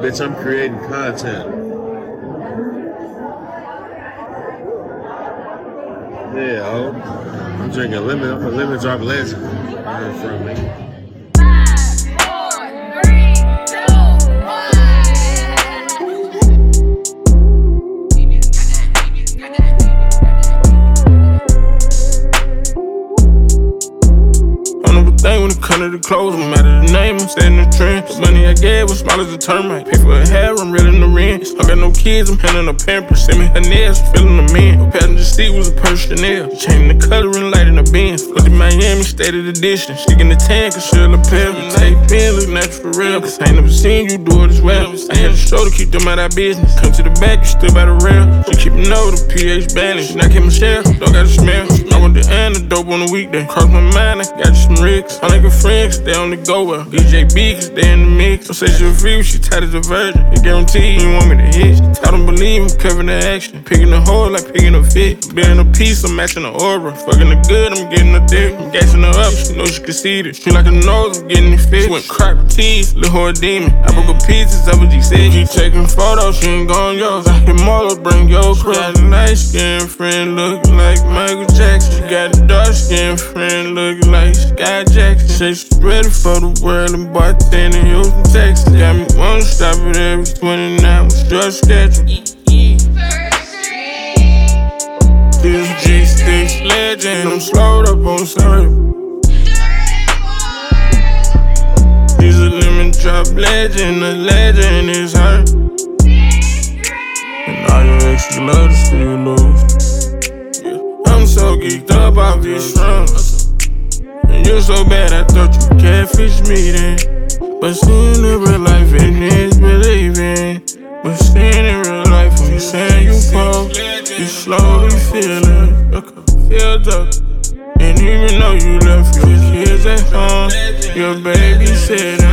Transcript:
Bitch, I'm creating content. Yeah, oh. I'm drinking lemon. I'm a lemon drop legend. Learn from me. 5, 4, 3, 2, 1. Thing when it come to the clothes, I'm out of the name, I'm setting the trend. The money I gave was small as a termite. Pay for a hair, I'm reeling the rent. I got no kids, I'm handling a pamper. Send me her nails, feeling them in. The passenger seat was a purse Chanel. Changing the color and light in the Benz. Look at Miami, stated edition. She in the tan, cause she'll lapel. Take pen, look natural for real. Cause I ain't never seen you do it as well. I had to show to keep them out of business. Come to the back, you still by the rail. She keep it over the pH balance. She not Kim Michelle, don't got a smell. I want the end of dope on the weekday. Cross my mind, I got you some rigs. I like a friend, cause they on the go well. DJ B, cause they in the mix. Don't say she a free, she tight as a virgin. They guarantee you want me to hit. I don't believe I'm covering the action. Picking the hole like picking a fit. Building a piece, I'm matching the aura. Fucking the good, I'm getting the dick. I'm gassing her up, she know she can see it. She like a nose, I'm getting it fit. She went crap teeth, little whore demon. I broke her pieces up with G6. Keep taking photos, she ain't going yours. I hit Marlo, bring your crew. Got a light skinned friend, looking like Michael Jackson. She got a dark skinned friend, looking like Sky Jackson. Say she's ready for the world and bartending in Houston, Texas. Got me wanna stop it every 29 with your schedule. This G6 legend, I'm slowed up on syrup. She's a lemon drop legend, the legend is her. And all your exes love to see you lose. Yeah. I'm so geeked up off these shrooms. And you're so bad, I thought you catfish me then. But seeing in real life, it is believing. But seeing in real life, when you saying you poor, you slowly feeling. Look up, filled up. And even though you left your kids at home, your baby said